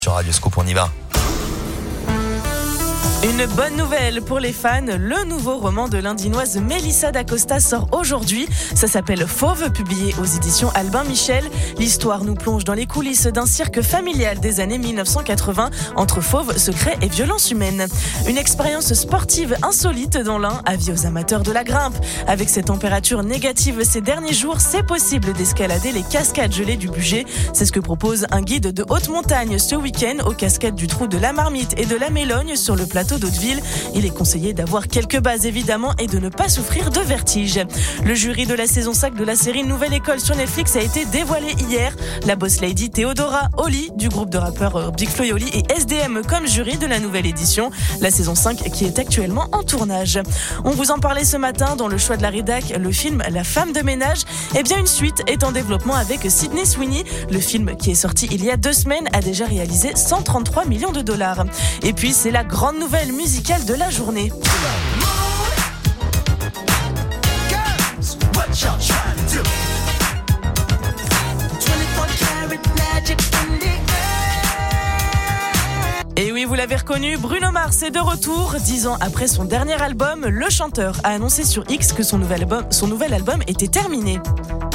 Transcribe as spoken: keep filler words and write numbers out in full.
Sur Radio Scoop, on y va. Une bonne nouvelle pour les fans, le nouveau roman de l'Indinoise Mélissa d'Acosta sort aujourd'hui. Ça s'appelle Fauve, publié aux éditions Albin Michel. L'histoire nous plonge dans les coulisses d'un cirque familial des années dix-neuf cent quatre-vingts entre fauves, secrets et violences humaines. Une expérience sportive insolite dans l'Ain, avis aux amateurs de la grimpe. Avec ces températures négatives ces derniers jours, c'est possible d'escalader les cascades gelées du Bugey. C'est ce que propose un guide de haute montagne ce week-end aux cascades du Trou de la Marmite et de la Mélogne sur le plateau d'Hauteville. Il est conseillé d'avoir quelques bases évidemment et de ne pas souffrir de vertige. Le jury de la saison cinq de la série Nouvelle École sur Netflix a été dévoilé hier. La boss lady Théodora Oli du groupe de rappeurs Big Flo et Oli et S D M comme jury de la nouvelle édition. La saison cinq qui est actuellement en tournage. On vous en parlait ce matin dans le choix de la rédac, le film La femme de ménage. Eh bien une suite est en développement avec Sydney Sweeney. Le film qui est sorti il y a deux semaines a déjà réalisé cent trente-trois millions de dollars. Et puis c'est la grande nouvelle musicale de la journée. Et oui, vous l'avez reconnu, Bruno Mars est de retour. Dix ans après son dernier album, le chanteur a annoncé sur X que son nouvel album, son nouvel album était terminé.